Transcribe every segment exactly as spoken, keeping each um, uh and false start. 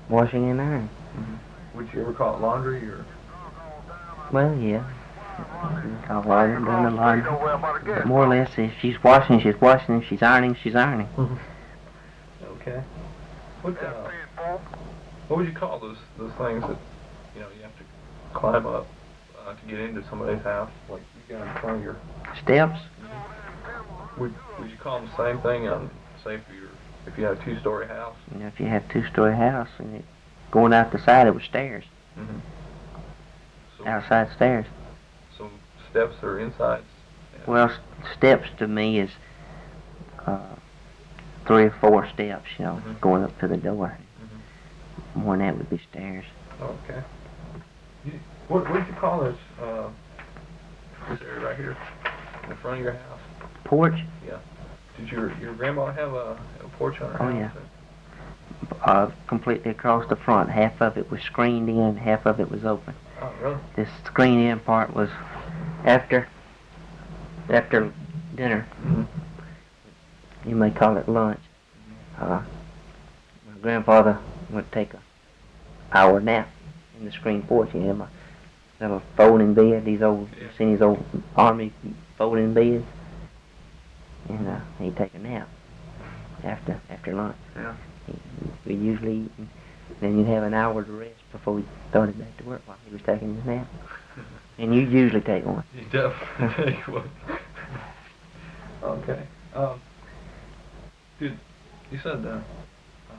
Washing and ironing. Mm-hmm. Would you ever call it laundry or? Well, yeah. Call it laundry, done the laundry. But more or less, if she's washing, she's washing. If she's ironing, she's ironing. Okay. What uh, what would you call those those things that you know you have to climb up uh, to get into somebody's house? Like you got in front of your Steps. Mm-hmm. Would would you call them the same thing on say if you if you had a two-story house? You know, if you had a two-story house and it, going out the side, it was stairs. Mm-hmm. So, outside stairs. So steps are inside? Yeah. Well, s- steps to me is uh, three or four steps, you know, mm-hmm. going up to the door. Mm-hmm. More than that would be stairs. Okay. You, what what did you call this uh, this area right here in front of your house? Porch? Yeah. Did your your grandma have a, a porch on her oh, house? Oh yeah. Uh, completely across the front. Half of it was screened in, half of it was open. Oh, really? This screened in part was after after dinner. Mm-hmm. You may call it lunch. Mm-hmm. Uh, my grandfather would take a hour nap in the screened porch. He had my little folding bed, these old, Yeah. seen these old army folding beds, and uh, he'd take a nap after after lunch. Yeah. We'd usually eat, and then you'd have an hour to rest before we started back to work while he was taking his nap. And you'd usually take one. You definitely take one. Okay. Um, dude, you said uh, uh,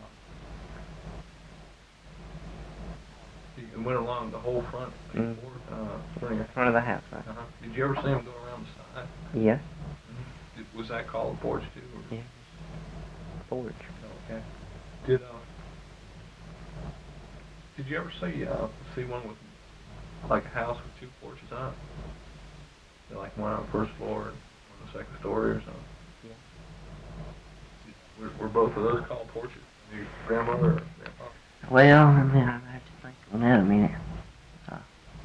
you went along the whole front, Mm. uh, front of your front of the house, right? Uh-huh. Did you ever see him go around the side? Yeah. Mm-hmm. Did, was that called a porch too? Or? Yeah. Porch. Okay. Did uh, did you ever see uh, see one with like a house with two porches on it? They're like one on the first floor and one on the second story or something. Yeah. Were, were both of those called porches? Your grandmother or grandpa? Well, I mean, I have to think on that a minute. Uh,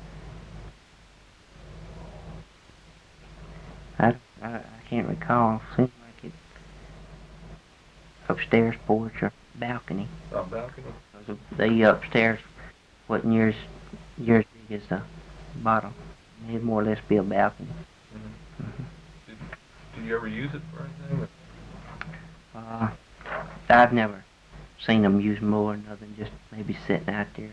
I, I, I can't recall. Seems like it upstairs porch or balcony. Uh, balcony? The upstairs wasn't near as, near as big as the bottom. It'd more or less be a balcony. Mm-hmm. Mm-hmm. Did, did you ever use it for anything? Uh, I've never seen them use more other than just maybe sitting out there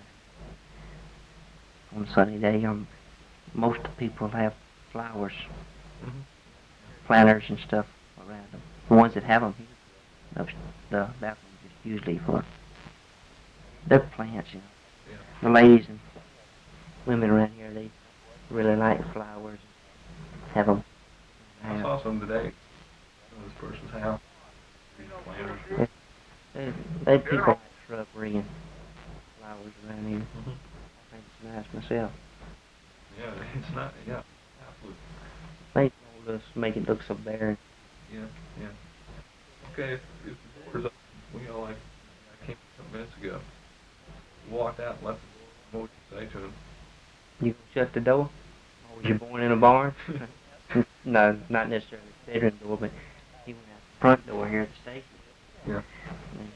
on a sunny day. Um, most people have flowers, Mm-hmm. planters and stuff around them. The ones that have them here, those, the balconies is usually for their plants, you know. Yeah. The ladies and women around here, they really like flowers. Have them. I saw some today. In this person's house. These planters. They, they, they people like shrubbery and flowers around here. Mm-hmm. I think it's nice myself. Yeah, it's not. Yeah, absolutely. They told us to make it look so barren. Yeah, yeah. Okay, if, if the door's up, you know, like I came some minutes ago, walked out and left the door, what would you say to him? You gonna shut the door? Or was you born in a barn? No, not necessarily the bedroom door, but he went out the front door here at the station. Yeah. And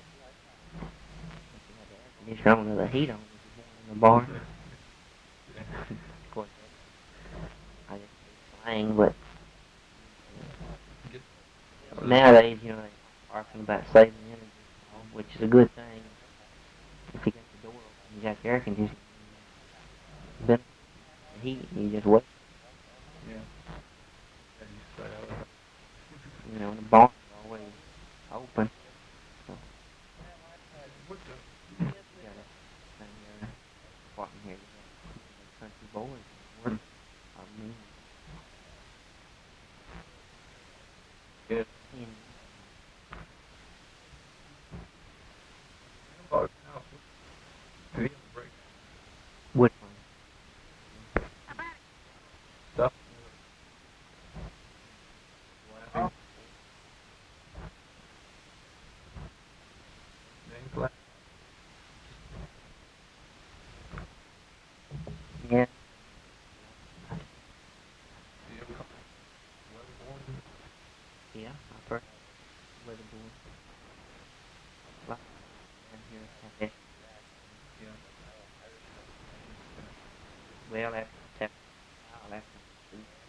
he had the air conditioner on with the heat on. Was he born in a barn? Of course, I didn't slang, but nowadays, you know, they're talking about saving energy, which is a good thing. If you got the door open, you got the air conditioning, benefit the heat, you just wait. Yeah. You know, the barn is always open. So, What you the? got a thing there, apartment here, you got country boys work. I mean, Yeah. and Oh, house. Did he have a break? which one? Stuff. well after seven, after